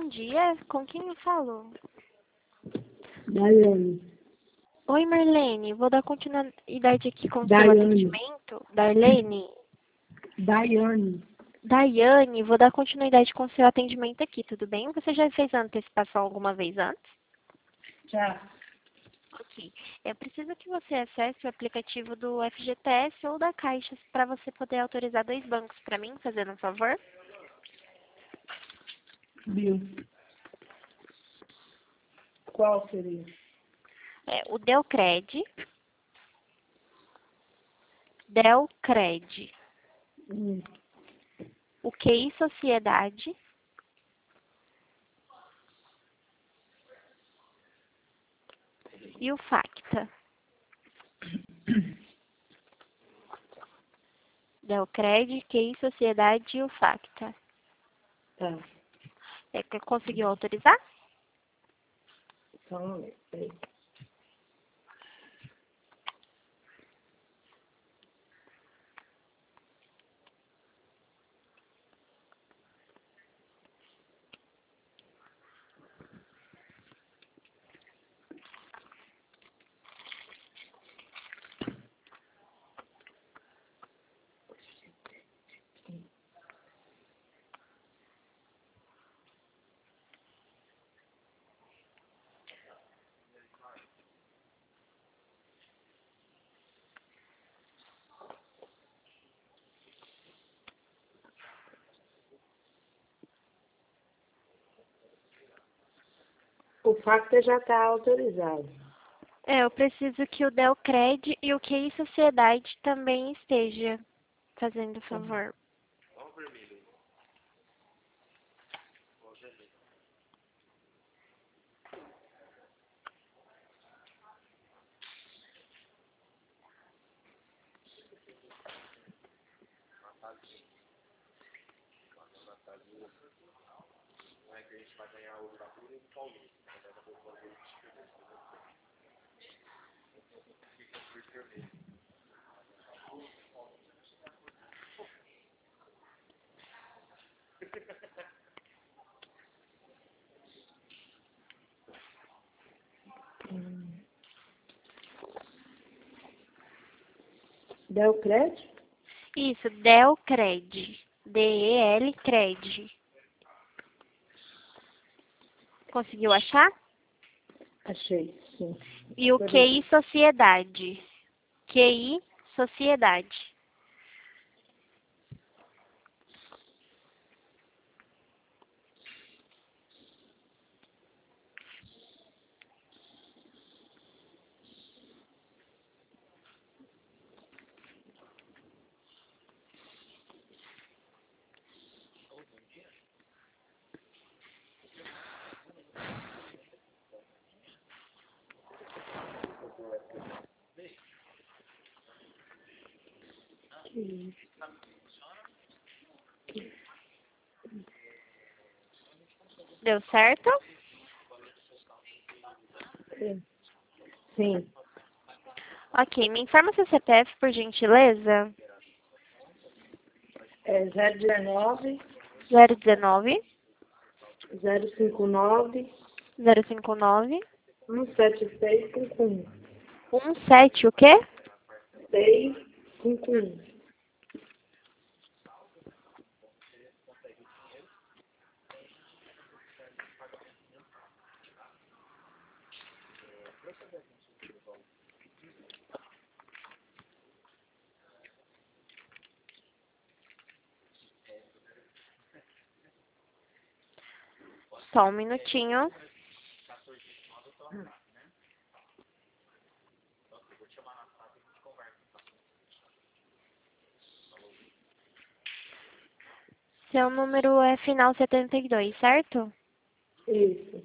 dia, com quem eu falo? Daiane. Oi, Marlene, vou dar continuidade aqui com o seu Daiane. atendimento. Darlene? Daiane. Daiane, vou dar continuidade com o seu atendimento aqui, tudo bem? Você já fez a antecipação alguma vez antes? Já. Ok. Eu preciso que você acesse o aplicativo do FGTS ou da Caixa para você poder autorizar 2 bancos para mim, fazendo um favor. Viu? Qual seria? O Delcred. Delcred. Hum. O QI Sociedade. E o Facta. Delcred, QI Sociedade e o Facta. Tá. Conseguiu autorizar? Só um momento. Peraí. O Facta já está autorizado. Eu preciso que o Delcred e o QI Sociedade também esteja fazendo favor. Delcred? Isso, Delcred. D-E-L-Cred. Conseguiu achar? Achei, sim. E o QI Sociedade. QI Sociedade. Deu certo? Sim. Ok, me informa seu CPF, por gentileza. É 019 019 059 059 17651. 17 o quê? 651. Só um minutinho. Seu número é final 72, certo? Isso.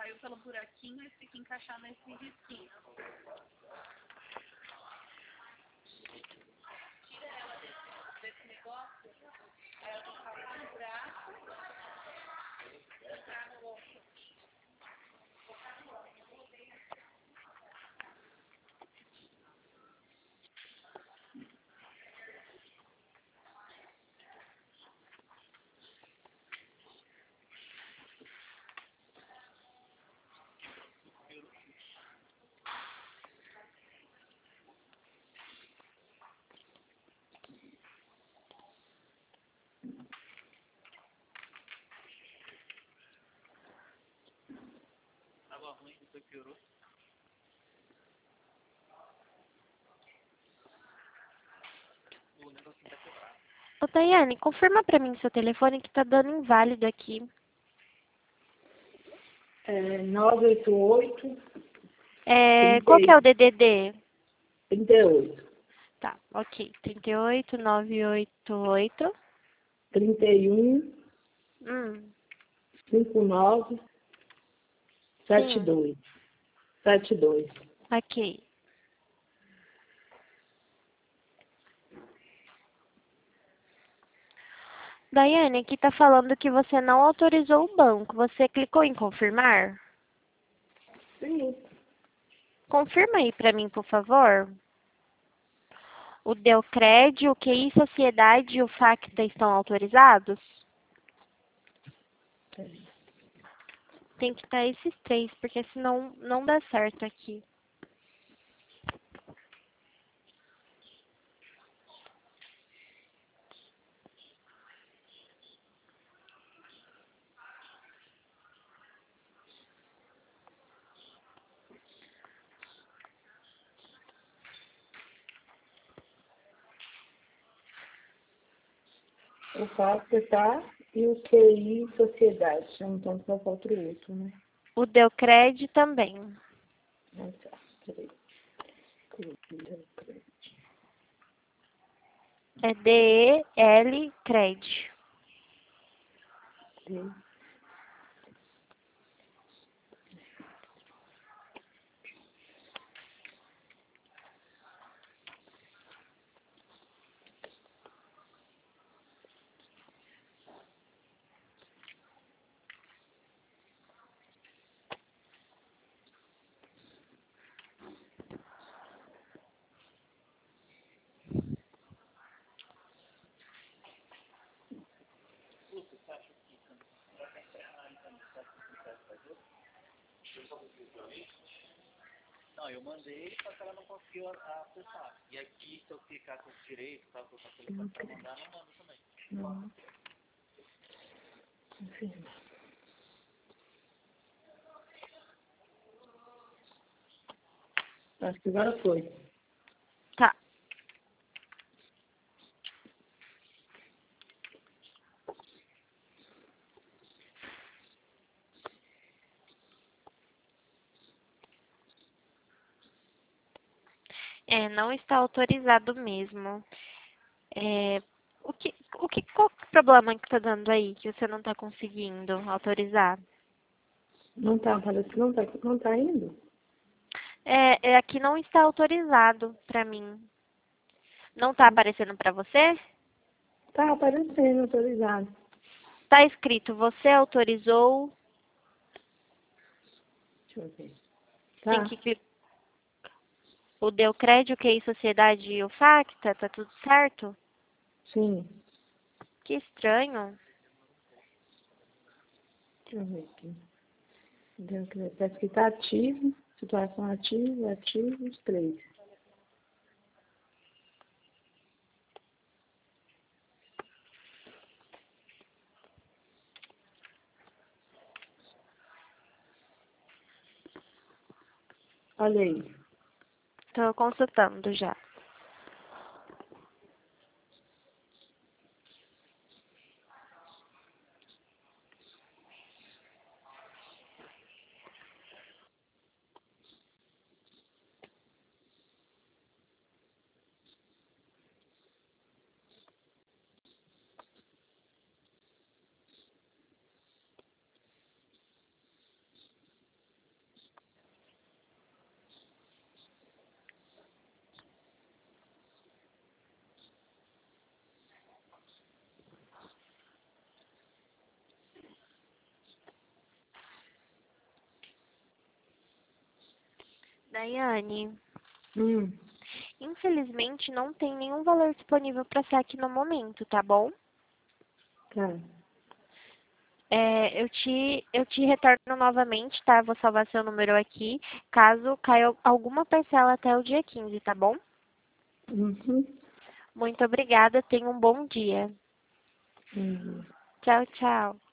Ô, Daiane, confirma pra mim seu telefone que tá dando inválido aqui. 988 Qual que é o DDD? 38 Tá, ok. 38988. 31 Hum, 59 sim, 72 72. ok. Daiane, aqui tá falando que você não autorizou o banco. Você clicou em confirmar? Sim. Confirma aí pra mim, por favor. O Deucred, o QI Sociedade e o Facta estão autorizados? Tem que estar esses três, porque senão não dá certo aqui. O FACTA tá e o QI Sociedade. Então só falta o outro, né? O Deucred também. Ah, tá. Peraí. É DEL Cred. Não. Confirma. Acho que agora foi. Tá. Não está autorizado mesmo. Qual que é o problema que tá dando aí, que você não tá conseguindo autorizar? Não tá, parece que não tá indo. Aqui não está autorizado pra mim. Não tá aparecendo pra você? Tá aparecendo autorizado. Tá escrito, você autorizou, Deixa eu ver. tem Tá, que clicar. O Deucred, o QI Sociedade e o Facta, tá tudo certo? sim. Que estranho. Deixa eu ver aqui. Parece que tá ativo. Situação ativa, ativo, os três. Olha aí. Tô consultando já. Daiane, Hum, infelizmente não tem nenhum valor disponível para saque no momento, tá bom? tá. Eu te retorno novamente, tá? Vou salvar seu número aqui, caso caia alguma parcela até o dia 15, tá bom? Uhum. Muito obrigada, tenha um bom dia. Uhum. Tchau, tchau.